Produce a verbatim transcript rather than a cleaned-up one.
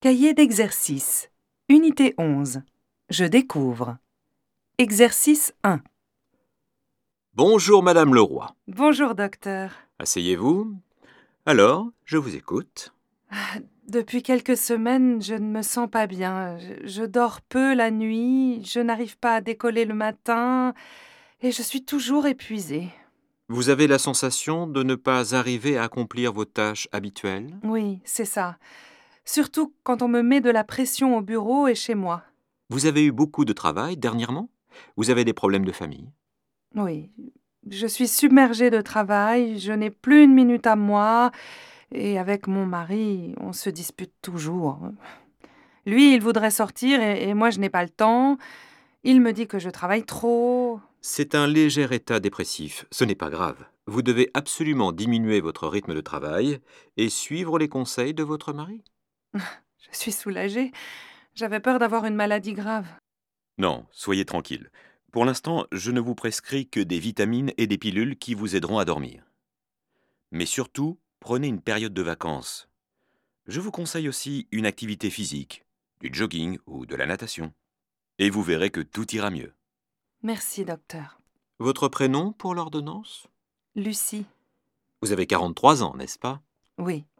Cahier d'exercice. Unité onze. Je découvre. Exercice un. Bonjour Madame Leroy. Bonjour, docteur. Asseyez-vous. Alors, je vous écoute. Depuis quelques semaines, je ne me sens pas bien. Je, je dors peu la nuit, je n'arrive pas à décoller le matin et je suis toujours épuisée. Vous avez la sensation de ne pas arriver à accomplir vos tâches habituelles? Oui, c'est ça. Surtout quand on me met de la pression au bureau et chez moi. Vous avez eu beaucoup de travail dernièrement? Vous avez des problèmes de famille? Oui, je suis submergée de travail, je n'ai plus une minute à moi. Et avec mon mari, on se dispute toujours. Lui, il voudrait sortir et, et moi, je n'ai pas le temps. Il me dit que je travaille trop. C'est un léger état dépressif, ce n'est pas grave. Vous devez absolument diminuer votre rythme de travail et suivre les conseils de votre mari. Je suis soulagée. J'avais peur d'avoir une maladie grave. Non, soyez tranquille. Pour l'instant, je ne vous prescris que des vitamines et des pilules qui vous aideront à dormir. Mais surtout, prenez une période de vacances. Je vous conseille aussi une activité physique, du jogging ou de la natation. Et vous verrez que tout ira mieux. Merci, docteur. Votre prénom pour l'ordonnance? Lucie. Vous avez quarante-trois ans, n'est-ce pas? Oui.